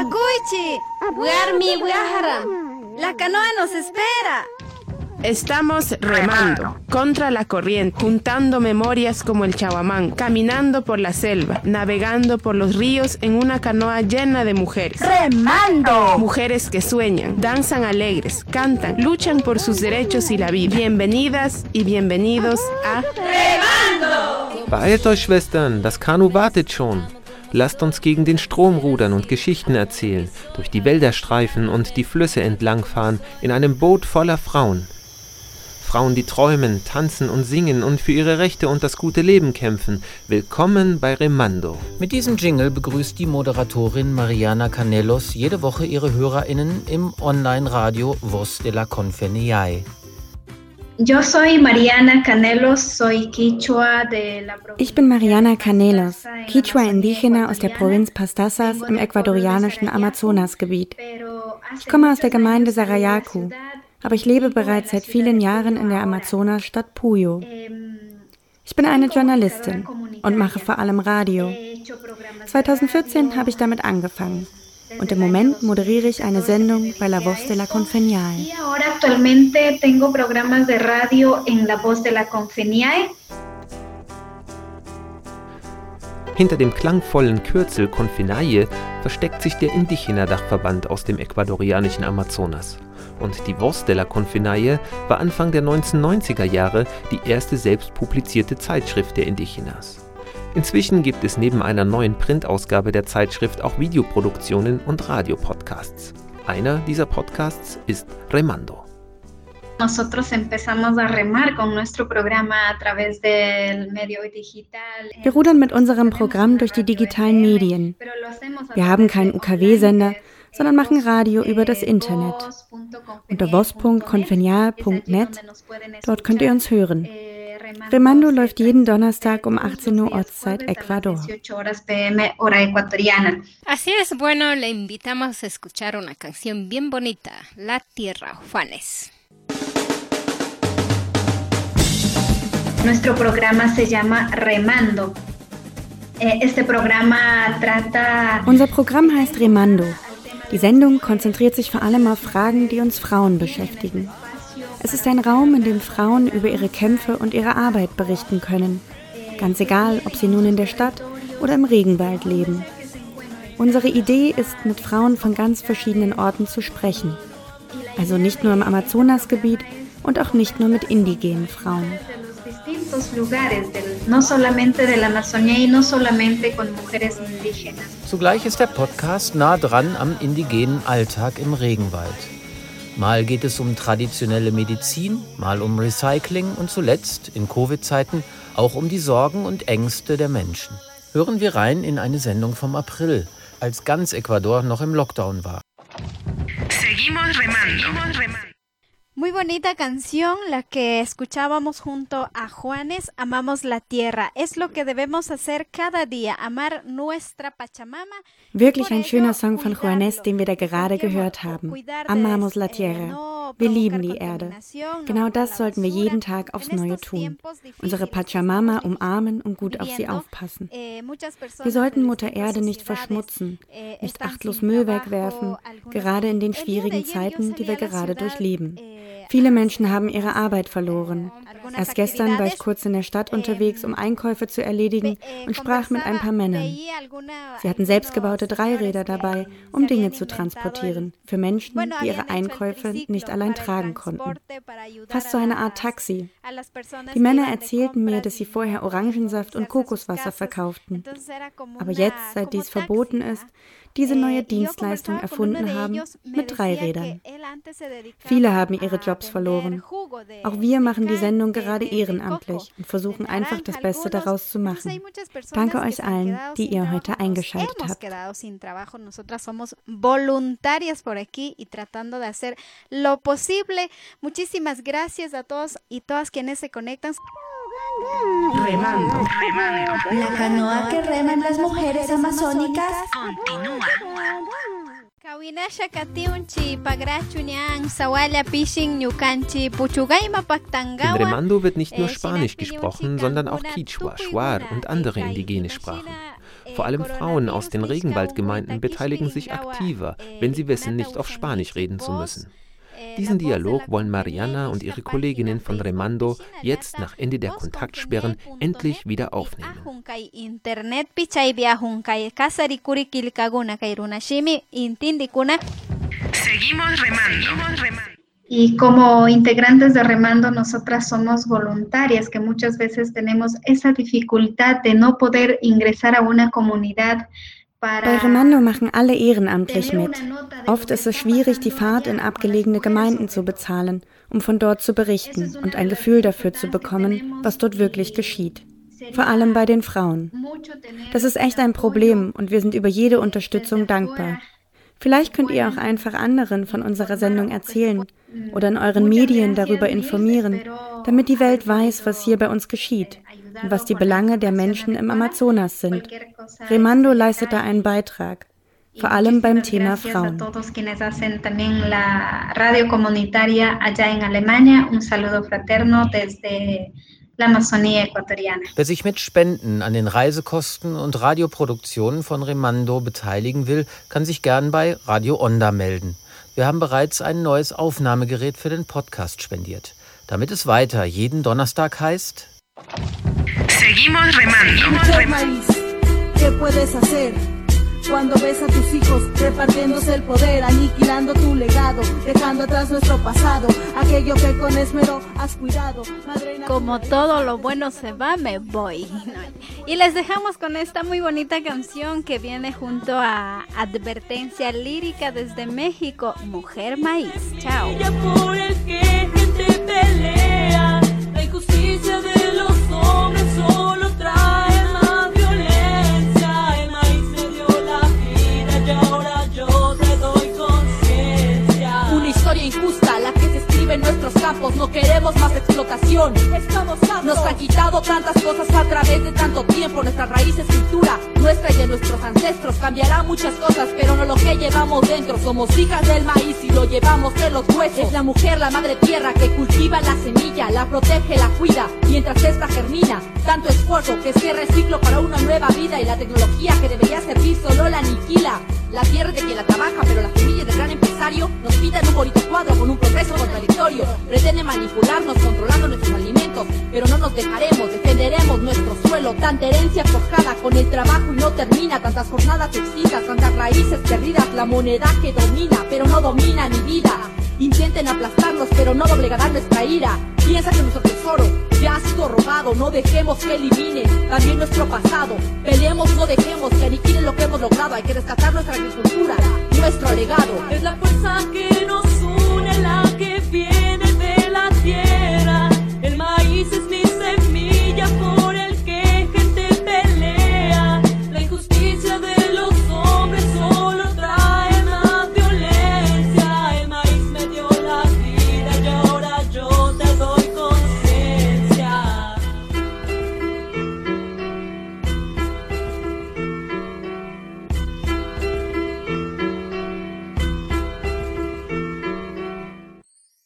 Pacuichi, Buarmi, Buajaram, la canoa nos espera. Estamos remando contra la corriente, juntando memorias como el Chawamán, caminando por la selva, navegando por los ríos en una canoa llena de mujeres. ¡Remando! Mujeres que sueñan, danzan alegres, cantan, luchan por sus derechos y la vida. Bienvenidas y bienvenidos a Remando! Beeilt euch, Schwestern, das Kanu wartet schon. Lasst uns gegen den Strom rudern und Geschichten erzählen, durch die Wälder streifen und die Flüsse entlangfahren in einem Boot voller Frauen. Frauen, die träumen, tanzen und singen und für ihre Rechte und das gute Leben kämpfen. Willkommen bei Remando. Mit diesem Jingle begrüßt die Moderatorin Mariana Canelos jede Woche ihre HörerInnen im Online-Radio Voz de la Confeniai. Yo soy Mariana Canelos, soy Quichua de la Provincia. Ich bin Mariana Canelos, Quichua Indígena aus der Provinz Pastazas im ecuadorianischen Amazonasgebiet. Ich komme aus der Gemeinde Sarayaku, aber ich lebe bereits seit vielen Jahren in der Amazonasstadt Puyo. Ich bin eine Journalistin und mache vor allem Radio. 2014 habe ich damit angefangen. Und im Moment moderiere ich eine Sendung bei La Voz de la Confeniai. Actualmente tengo programas de radio en La Voz de la Confeniai. Hinter dem klangvollen Kürzel Confenaye versteckt sich der Indígena-Dachverband aus dem ecuadorianischen Amazonas. Und die Voz de la Confenaye war Anfang der 1990er Jahre die erste selbst publizierte Zeitschrift der Indígenas. Inzwischen gibt es neben einer neuen Printausgabe der Zeitschrift auch Videoproduktionen und Radiopodcasts. Einer dieser Podcasts ist Remando. Nosotros empezamos a remar con nuestro programa a través del medio digital. Wir rudern mit unserem Programm durch die digitalen Medien. Wir haben keinen UKW-Sender, sondern machen Radio über das Internet. Unter voz.confenial.net, dort könnt ihr uns hören. Remando läuft jeden Donnerstag um 18 Uhr Ortszeit Ecuador. Así es, bueno, le invitamos a escuchar una canción bien bonita, La Tierra, Juanes. Nuestro programa se llama Remando. Unser Programm heißt Remando. Die Sendung konzentriert sich vor allem auf Fragen, die uns Frauen beschäftigen. Es ist ein Raum, in dem Frauen über ihre Kämpfe und ihre Arbeit berichten können. Ganz egal, ob sie nun in der Stadt oder im Regenwald leben. Unsere Idee ist, mit Frauen von ganz verschiedenen Orten zu sprechen. Also nicht nur im Amazonasgebiet und auch nicht nur mit indigenen Frauen. Zugleich ist der Podcast nah dran am indigenen Alltag im Regenwald. Mal geht es um traditionelle Medizin, mal um Recycling und zuletzt, in Covid-Zeiten, auch um die Sorgen und Ängste der Menschen. Hören wir rein in eine Sendung vom April, als ganz Ecuador noch im Lockdown war. Seguimos remando. Muy bonita canción la que escuchábamos junto a Juanes, Amamos la Tierra. Es lo que debemos hacer cada día, amar nuestra Pachamama. Wirklich ein schöner Song von Juanes, den wir da gerade gehört haben. Amamos la Tierra. Wir lieben die Erde. Genau das sollten wir jeden Tag aufs Neue tun. Unsere Pachamama umarmen und gut auf sie aufpassen. Wir sollten Mutter Erde nicht verschmutzen, nicht achtlos Müll wegwerfen, gerade in den schwierigen Zeiten, die wir gerade durchleben. Viele Menschen haben ihre Arbeit verloren. Erst gestern war ich kurz in der Stadt unterwegs, um Einkäufe zu erledigen und sprach mit ein paar Männern. Sie hatten selbstgebaute Dreiräder dabei, um Dinge zu transportieren, für Menschen, die ihre Einkäufe nicht allein tragen konnten. Fast so eine Art Taxi. Die Männer erzählten mir, dass sie vorher Orangensaft und Kokoswasser verkauften. Aber jetzt, seit dies verboten ist, diese neue Dienstleistung erfunden haben mit Dreirädern. Viele haben ihre Jobs verloren. Auch wir machen die Sendung gerade ehrenamtlich und versuchen einfach das Beste daraus zu machen. Danke euch allen, die ihr heute eingeschaltet habt. Nosotras somos voluntarias por aquí y tratando de hacer lo posible. Muchísimas gracias a todos y todas quienes se conectan. Remando. La canoa que reman las mujeres amazónicas Continúa. In Remando wird nicht nur Spanisch gesprochen, sondern auch Quichua, Shuar und andere indigene Sprachen. Vor allem Frauen aus den Regenwaldgemeinden beteiligen sich aktiver, wenn sie wissen, nicht auf Spanisch reden zu müssen. Diesen Dialog wollen Mariana und ihre Kolleginnen von Remando jetzt nach Ende der Kontaktsperren endlich wieder aufnehmen. Seguimos remando. Y como integrantes de Remando, nosotras somos voluntarias, que muchas veces tenemos esa dificultad de no poder ingresar a una comunidad. Bei Remando machen alle ehrenamtlich mit. Oft ist es schwierig, die Fahrt in abgelegene Gemeinden zu bezahlen, um von dort zu berichten und ein Gefühl dafür zu bekommen, was dort wirklich geschieht. Vor allem bei den Frauen. Das ist echt ein Problem und wir sind über jede Unterstützung dankbar. Vielleicht könnt ihr auch einfach anderen von unserer Sendung erzählen oder in euren Medien darüber informieren, damit die Welt weiß, was hier bei uns geschieht und was die Belange der Menschen im Amazonas sind. Remando leistet da einen Beitrag, vor allem beim Thema Frauen. Wer sich mit Spenden an den Reisekosten und Radioproduktionen von Remando beteiligen will, kann sich gern bei Radio Onda melden. Wir haben bereits ein neues Aufnahmegerät für den Podcast spendiert. Damit es weiter jeden Donnerstag heißt: Seguimos remando. ¿Qué puedes hacer? Cuando ves a tus hijos repartiéndose el poder, aniquilando tu legado, dejando atrás nuestro pasado, aquello que con esmero has cuidado. Como todo lo bueno se va, me voy. Y les dejamos con esta muy bonita canción que viene junto a Advertencia Lírica desde México, Mujer Maíz. Chao. Por el que gente pelea, la injusticia de los hombres solo trae más violencia. El maíz se dio la vida y ahora yo te doy conciencia. Una historia injusta, la que se escribe en nuestros campos. No queremos más explotación. Estamos hartos. Nos han quitado tantas cosas a través de tanto tiempo. Nuestras raíces, cultura nuestra y de nuestros ancestros. Cambiarán muchas cosas, pero no lo que llevamos dentro. Somos hijas del maíz y lo llevamos en los huesos. Es la mujer, la madre tierra, que cultiva la semilla, la protege, la cuida, mientras esta germina. Tanto esfuerzo que cierre ciclo para una nueva vida, y la tecnología que debería servir solo la aniquila. La tierra de quien la trabaja, pero las semillas del gran empresario nos pintan un bonito cuadro con un progreso contradictorio. Pretende manipularnos controlando nuestros alimentos, pero no nos dejaremos, defenderemos nuestro suelo. Tanta herencia forjada con el trabajo y no termina, tantas jornadas extintas, tantas raíces perdidas. La moneda que domina, pero no domina mi vida. Intenten aplastarnos, pero no doblegarán nuestra ira. Piensa que nuestro tesoro ya ha sido robado. No dejemos que elimine también nuestro pasado. Peleemos, no dejemos que aniquilen lo que hemos logrado. Hay que rescatar nuestra agricultura, nuestro legado. Es la fuerza que nos